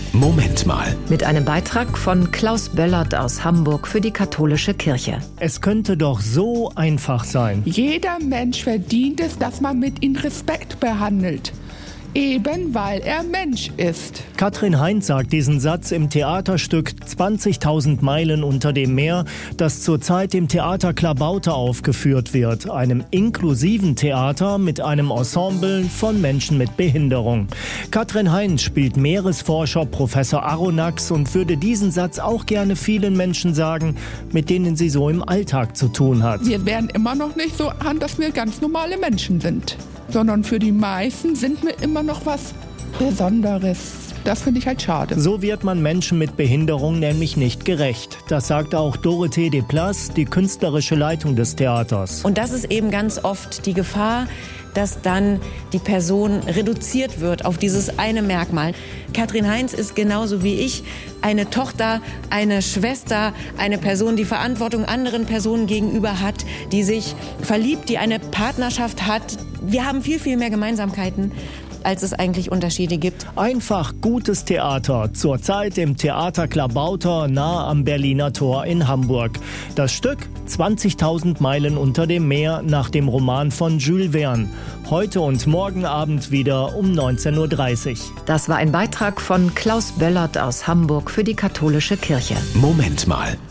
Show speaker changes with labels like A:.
A: Moment mal.
B: Mit einem Beitrag von Klaus Böllert aus Hamburg für die katholische Kirche.
C: Es könnte doch so einfach sein.
D: Jeder Mensch verdient es, dass man mit ihm Respekt behandelt. Eben weil er Mensch ist.
C: Katrin Heinz sagt diesen Satz im Theaterstück 20.000 Meilen unter dem Meer, das zurzeit im Theater Klabauter aufgeführt wird, einem inklusiven Theater mit einem Ensemble von Menschen mit Behinderung. Katrin Heinz spielt Meeresforscher Professor Aronnax und würde diesen Satz auch gerne vielen Menschen sagen, mit denen sie so im Alltag zu tun hat.
D: Wir werden immer noch nicht so an, dass wir ganz normale Menschen sind, sondern für die meisten sind wir immer noch was Besonderes. Das finde ich halt schade.
C: So wird man Menschen mit Behinderung nämlich nicht gerecht. Das sagt auch Dorothee de Plas, die künstlerische Leitung des Theaters.
E: Und das ist eben ganz oft die Gefahr, dass dann die Person reduziert wird auf dieses eine Merkmal. Katrin Heinz ist genauso wie ich eine Tochter, eine Schwester, eine Person, die Verantwortung anderen Personen gegenüber hat, die sich verliebt, die eine Partnerschaft hat. Wir haben viel, viel mehr Gemeinsamkeiten, als es eigentlich Unterschiede gibt.
C: Einfach gutes Theater, zurzeit im Theater Klabauter nahe am Berliner Tor in Hamburg. Das Stück 20.000 Meilen unter dem Meer nach dem Roman von Jules Verne. Heute und morgen Abend wieder um 19.30 Uhr.
B: Das war ein Beitrag von Klaus Böllert aus Hamburg für die katholische Kirche.
A: Moment mal.